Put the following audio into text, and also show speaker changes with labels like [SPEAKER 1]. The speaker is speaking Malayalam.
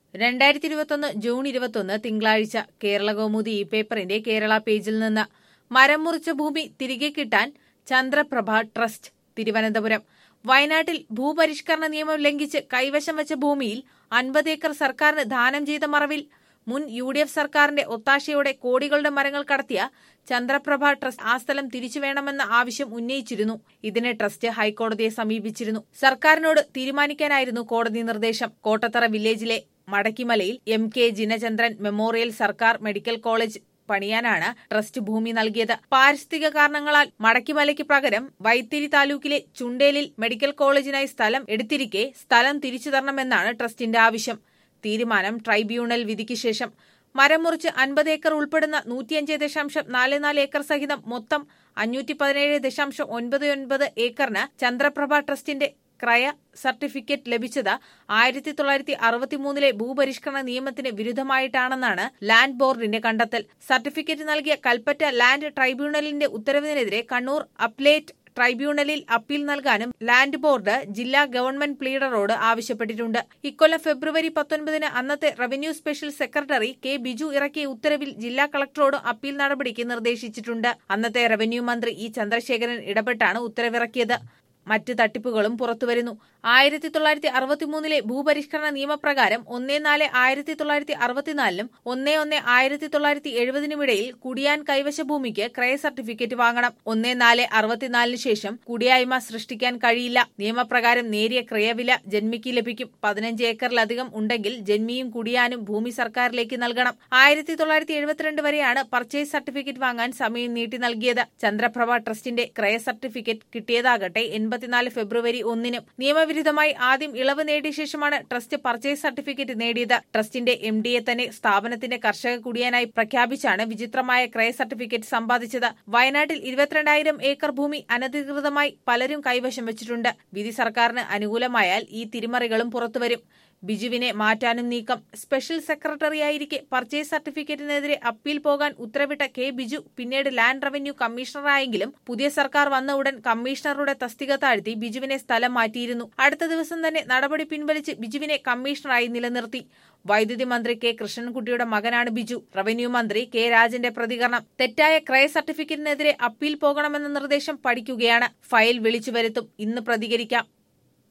[SPEAKER 1] 2021 ജൂൺ 21 തിങ്കളാഴ്ച കേരളകൗമുദി ഈ പേപ്പറിന്റെ കേരള പേജിൽ നിന്ന് മരം മുറിച്ച ഭൂമി തിരികെ കിട്ടാൻ ചന്ദ്രപ്രഭ ട്രസ്റ്റ് തിരുവനന്തപുരം. വയനാട്ടിൽ ഭൂപരിഷ്കരണ നിയമം ലംഘിച്ച് കൈവശം വച്ച ഭൂമിയിൽ 50 ഏക്കർ സർക്കാരിന് ദാനം ചെയ്ത മറവിൽ മുൻ UDF സർക്കാരിന്റെ ഒത്താശയോടെ കോടികളുടെ മരങ്ങൾ കടത്തിയ ചന്ദ്രപ്രഭ ട്രസ്റ്റ് ആ സ്ഥലം തിരിച്ചു വേണമെന്ന ആവശ്യം ഉന്നയിച്ചിരുന്നു. ഇതിന് ട്രസ്റ്റ് ഹൈക്കോടതിയെ സമീപിച്ചിരുന്നു. സർക്കാരിനോട് തീരുമാനിക്കാനായിരുന്നു കോടതി നിർദ്ദേശം. കോട്ടത്തറ വില്ലേജിലെ മടക്കിമലയിൽ MK ജിനചന്ദ്രൻ മെമ്മോറിയൽ സർക്കാർ മെഡിക്കൽ കോളേജ് പണിയാനാണ് ട്രസ്റ്റ് ഭൂമി നൽകിയത്. പാരിസ്ഥിതിക കാരണങ്ങളാൽ മടക്കിമലയ്ക്ക് പകരം വൈത്തിരി താലൂക്കിലെ ചുണ്ടേലിൽ മെഡിക്കൽ കോളേജിനായി സ്ഥലം എടുത്തിരിക്കെ സ്ഥലം തിരിച്ചു തരണമെന്നാണ് ട്രസ്റ്റിന്റെ ആവശ്യം. തീരുമാനം ട്രൈബ്യൂണൽ വിധിക്ക് ശേഷം. മരം മുറിച്ച് 50 ഏക്കർ ഉൾപ്പെടുന്ന 105.44 ഏക്കർ സഹിതം മൊത്തം 517.99 ഏക്കറിന് ചന്ദ്രപ്രഭ ട്രസ്റ്റിന്റെ ക്രയ സർട്ടിഫിക്കറ്റ് ലഭിച്ചത് 1963 ഭൂപരിഷ്കരണ നിയമത്തിന് വിരുദ്ധമായിട്ടാണെന്നാണ് ലാൻഡ് ബോർഡിന്റെ കണ്ടെത്തൽ. സർട്ടിഫിക്കറ്റ് നൽകിയ കൽപ്പറ്റ ലാൻഡ് ട്രൈബ്യൂണലിന്റെ ഉത്തരവിനെതിരെ കണ്ണൂർ അപ്പലേറ്റ് ട്രൈബ്യൂണലിൽ അപ്പീൽ നൽകാനും ലാൻഡ് ബോർഡ് ജില്ലാ ഗവൺമെന്റ് പ്ലീഡറോട് ആവശ്യപ്പെട്ടിട്ടുണ്ട്. ഇക്കൊല്ലം ഫെബ്രുവരി 19 അന്നത്തെ revenue special secretary K. Biju ഇറക്കിയ ഉത്തരവിൽ ജില്ലാ കളക്ടറോട് അപ്പീൽ നടപടിക്ക് നിർദ്ദേശിച്ചിട്ടുണ്ട്. അന്നത്തെ റവന്യൂ മന്ത്രി E. ചന്ദ്രശേഖരൻ ഇടപെട്ടാണ് ഉത്തരവിറക്കിയത്. മറ്റ് തട്ടിപ്പുകളും പുറത്തുവരുന്നു. 1963 ഭൂപരിഷ്കരണ നിയമപ്രകാരം 1/4/1964 1/1/1970 കുടിയാൻ കൈവശ ഭൂമിക്ക് ക്രയ സർട്ടിഫിക്കറ്റ് വാങ്ങണം. 1/4/64 ശേഷം കുടിയായ്മ സൃഷ്ടിക്കാൻ കഴിയില്ല. നിയമപ്രകാരം നേരിയ ക്രയവില ജന്മിക്ക് ലഭിക്കും. 15 ഏക്കറിലധികം ഉണ്ടെങ്കിൽ ജന്മിയും കുടിയാനും ഭൂമി സർക്കാരിലേക്ക് നൽകണം. 1972 വരെയാണ് പർച്ചേസ് സർട്ടിഫിക്കറ്റ് വാങ്ങാൻ സമയം നീട്ടി നൽകിയത്. ചന്ദ്രപ്രഭ ട്രസ്റ്റിന്റെ ക്രയ സർട്ടിഫിക്കറ്റ് കിട്ടിയതാകട്ടെ 84 ഫെബ്രുവരി 1 നിയമവിരുദ്ധമായി ആദ്യം ഇളവ് നേടിയ ശേഷമാണ് ട്രസ്റ്റ് പർച്ചേസ് സർട്ടിഫിക്കറ്റ് നേടിയത്. ട്രസ്റ്റിന്റെ MDയെ തന്നെ സ്ഥാപനത്തിന്റെ കർഷക കുടിയാനായി പ്രഖ്യാപിച്ചാണ് വിചിത്രമായ ക്രയ സർട്ടിഫിക്കറ്റ് സമ്പാദിച്ചത്. വയനാട്ടിൽ 22,000 ഏക്കർ ഭൂമി അനധികൃതമായി പലരും കൈവശം വച്ചിട്ടുണ്ട്. വിധി സർക്കാരിന് അനുകൂലമായാൽ ഈ തിരിമറികളും പുറത്തുവരും. ബിജുവിനെ മാറ്റാനും നീക്കം. സ്പെഷ്യൽ സെക്രട്ടറിയായിരിക്കെ പർച്ചേസ് സർട്ടിഫിക്കറ്റിനെതിരെ അപ്പീൽ പോകാൻ ഉത്തരവിട്ട K. ബിജു പിന്നീട് ലാൻഡ് റവന്യൂ കമ്മീഷണറായെങ്കിലും പുതിയ സർക്കാർ വന്ന ഉടൻ കമ്മീഷണറുടെ തസ്തിക താഴ്ത്തി ബിജുവിനെ സ്ഥലം മാറ്റിയിരുന്നു. അടുത്ത ദിവസം തന്നെ നടപടി പിൻവലിച്ച് ബിജുവിനെ കമ്മീഷണറായി നിലനിർത്തി. വൈദ്യുതി മന്ത്രി K. കൃഷ്ണൻകുട്ടിയുടെ മകനാണ് ബിജു. റവന്യൂ മന്ത്രി K. രാജന്റെ പ്രതികരണം: തെറ്റായ ക്രയ സർട്ടിഫിക്കറ്റിനെതിരെ അപ്പീൽ പോകണമെന്ന നിർദ്ദേശം പഠിക്കുകയാണ്. ഫയൽ വിളിച്ചു വരുത്തും. ഇന്ന് പ്രതികരിക്കാം.